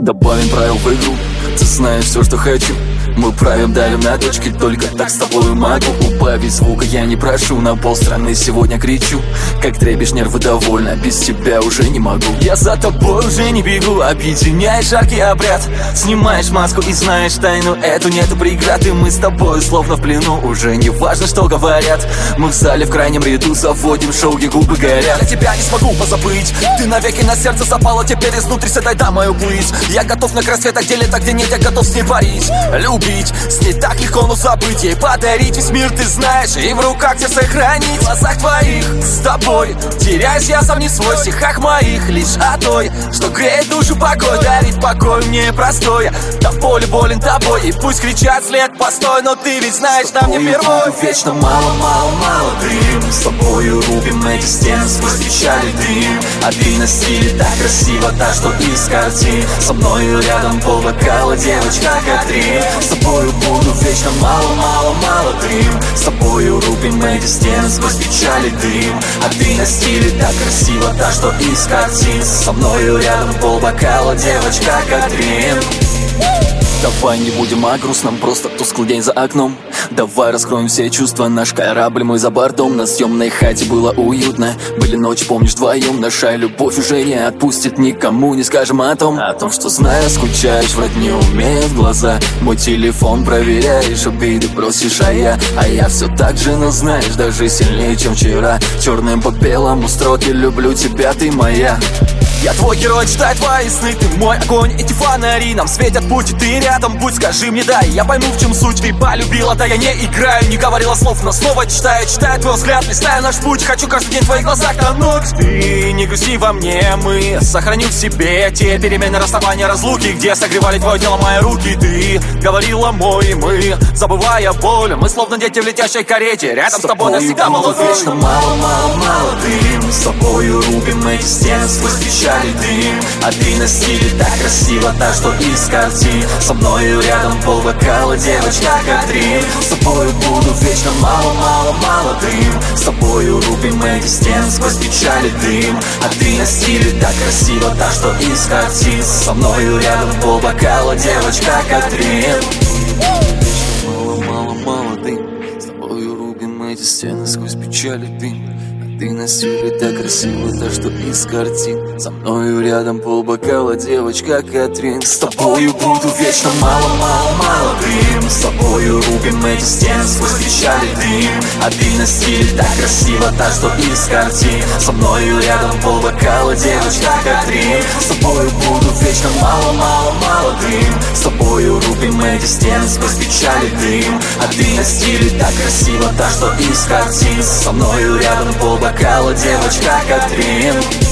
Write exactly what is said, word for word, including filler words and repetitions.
Добавим правил в игру, ты знаешь все, что хочу. Мы правим, давим на точки, только так с тобой могу убавить звука, я не прошу. На полстраны сегодня кричу, как трепишь нервы довольно, без тебя уже не могу. Я за тобой уже не бегу, объединяешь жаркий обряд. Снимаешь маску и знаешь тайну эту, нету преград. И мы с тобой словно в плену, уже не важно, что говорят. Мы в зале в крайнем ряду заводим шоу, где губы горят. Я тебя не смогу позабыть, ты навеки на сердце запала. Теперь изнутри сытай да мою плыть. Я готов на край света, где лето, где нет, я готов с ней парить. Любить с ней так легко, но забыть, ей подарить весь мир, ты знаешь, и в руках тебя сохранить. В глазах твоих с тобой теряюсь я сам не свой, в стихах моих лишь о той, что греет душу покой, дарит покой мне простое. До боли болен тобой, и пусть кричат след постой, но ты ведь знаешь, нам не впервой. Вечно мало, мало, мало дым, с тобою рубим эти стены сквозь печали дым. А ты на стиле так красиво, та, что из картин. Со мною рядом полбокала девочка Катрин. С тобою буду вечно мало, мало, мало дым. С тобою рубим эти стены сквозь печали дым. А ты на стиле так красиво, та, что из картин. Со мною рядом полбокала девочка Катрин. Давай не будем о грустном, просто тусклый день за окном. Давай раскроем все чувства, наш корабль, мы за бортом. На съемной хате было уютно, были ночи, помнишь, вдвоем. Наша любовь уже не отпустит, никому не скажем о том. О том, что зная, скучаешь, врать не умеют глаза. Мой телефон проверяешь, обиды бросишь, а я А я все так же, но знаешь, даже сильнее, чем вчера. Черным по белому строки, люблю тебя, ты моя. Я твой герой, читай твои сны, ты мой огонь, эти фонари нам светят путь, и ты рядом будь, скажи мне дай, я пойму, в чем суть. Ты полюбила, да я не играю, не говорила слов, но снова читаю, читаю твой взгляд, листаю наш путь, хочу каждый день в твоих глазах тонуть. Ты не грусти во мне, мы сохраним в себе те перемены, расставания, разлуки, где согревали твое тело мои руки. Ты говорила мой, мы, забывая боль, мы словно дети в летящей карете, рядом с тобой навсегда молодой. Вечно мало, мало, мало дым, с тобою рубим эти стены сквозь печали дым. А ты на стиле так красиво, та, что из картин. Со мною рядом полбокала девочка Катрин. С тобою буду вечно мало, мало, мало дым. С тобою рубим эти стены сквозь печали дым. А ты на стиле так красиво, та, что из картин. Со мною рядом полбокала девочка Катрин. Мало, мало, мало дым. С тобою рубим эти стены сквозь печали дым. Ты на стиле так красиво, та, что из картин. Со мною рядом полбокала девочка Катрин. С тобою буду вечно мало, мало, мало дым. С тобою рубим эти стены сквозь печали дым. А ты на стиле так красиво, та, что из картин. Со мною рядом полбокала девочка Катрин. С тобою буду вечно мало, мало, мало дым. С тобою рубим эти стены сквозь печали дым. А ты на стиле так красиво, та, что из картин. Со мною рядом полбокала девочка Катрин.